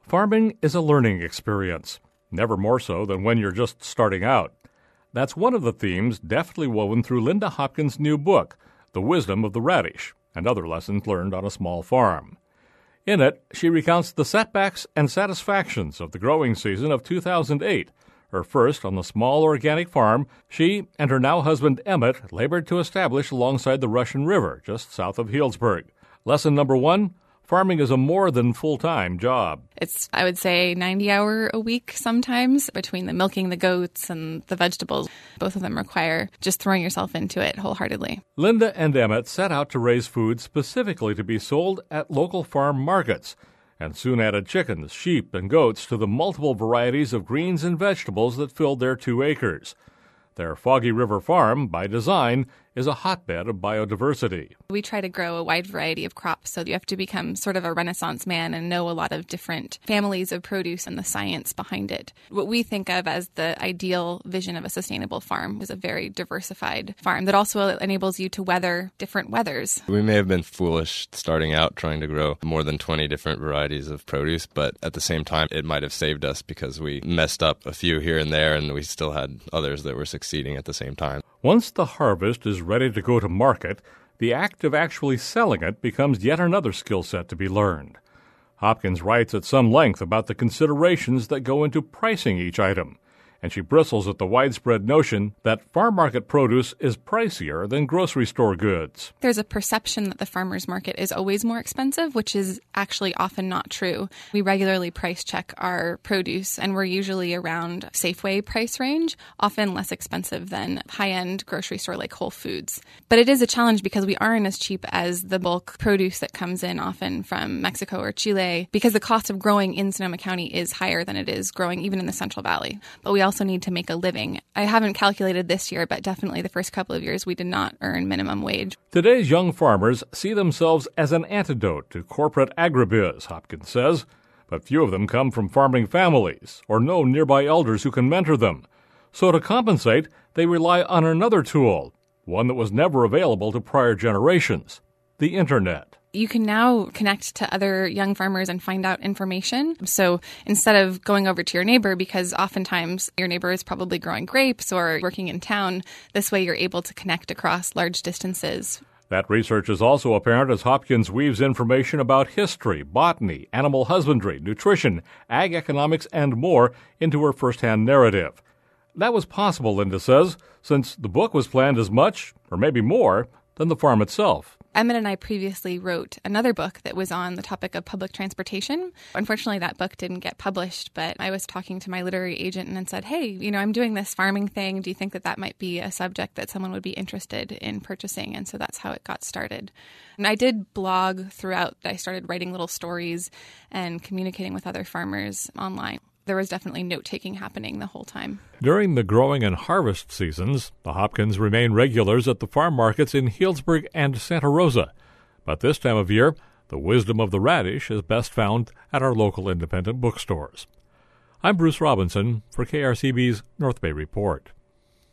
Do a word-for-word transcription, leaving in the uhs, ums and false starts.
Farming is a learning experience, never more so than when you're just starting out. That's one of the themes deftly woven through Linda Hopkins' new book, The Wisdom of the Radish, and Other Lessons Learned on a Small Farm. In it, she recounts the setbacks and satisfactions of the growing season of two thousand eight, her first on the small organic farm she and her now husband Emmett labored to establish alongside the Russian River, just south of Healdsburg. Lesson number one: farming is a more than full-time job. It's, I would say, ninety hour a week sometimes, between the milking the goats and the vegetables. Both of them require just throwing yourself into it wholeheartedly. Linda and Emmett set out to raise food specifically to be sold at local farm markets, and soon added chickens, sheep, and goats to the multiple varieties of greens and vegetables that filled their two acres. Their Foggy River Farm, by design, is a hotbed of biodiversity. We try to grow a wide variety of crops, so you have to become sort of a Renaissance man and know a lot of different families of produce and the science behind it. What we think of as the ideal vision of a sustainable farm is a very diversified farm that also enables you to weather different weathers. We may have been foolish starting out trying to grow more than twenty different varieties of produce, but at the same time, it might have saved us because we messed up a few here and there, and we still had others that were succeeding at the same time. Once the harvest is ready to go to market, the act of actually selling it becomes yet another skill set to be learned. Hopkins writes at some length about the considerations that go into pricing each item, and she bristles at the widespread notion that farm market produce is pricier than grocery store goods. There's a perception that the farmer's market is always more expensive, which is actually often not true. We regularly price check our produce, and we're usually around Safeway price range, often less expensive than high-end grocery store like Whole Foods. But it is a challenge because we aren't as cheap as the bulk produce that comes in often from Mexico or Chile, because the cost of growing in Sonoma County is higher than it is growing even in the Central Valley. But we also also need to make a living. I haven't calculated this year, but definitely the first couple of years we did not earn minimum wage. Today's young farmers see themselves as an antidote to corporate agribiz, Hopkins says, but few of them come from farming families or know nearby elders who can mentor them. So to compensate, they rely on another tool, one that was never available to prior generations: the Internet. You can now connect to other young farmers and find out information. So instead of going over to your neighbor, because oftentimes your neighbor is probably growing grapes or working in town, this way you're able to connect across large distances. That research is also apparent as Hopkins weaves information about history, botany, animal husbandry, nutrition, ag economics, and more into her first-hand narrative. That was possible, Linda says, since the book was planned as much, or maybe more, than the farm itself. Emmett and I previously wrote another book that was on the topic of public transportation. Unfortunately, that book didn't get published, but I was talking to my literary agent and said, hey, you know, I'm doing this farming thing. Do you think that that might be a subject that someone would be interested in purchasing? And so that's how it got started. And I did blog throughout. I started writing little stories and communicating with other farmers online. There was definitely note-taking happening the whole time. During the growing and harvest seasons, the Hopkins remain regulars at the farm markets in Healdsburg and Santa Rosa. But this time of year, the wisdom of the radish is best found at our local independent bookstores. I'm Bruce Robinson for K R C B's North Bay Report.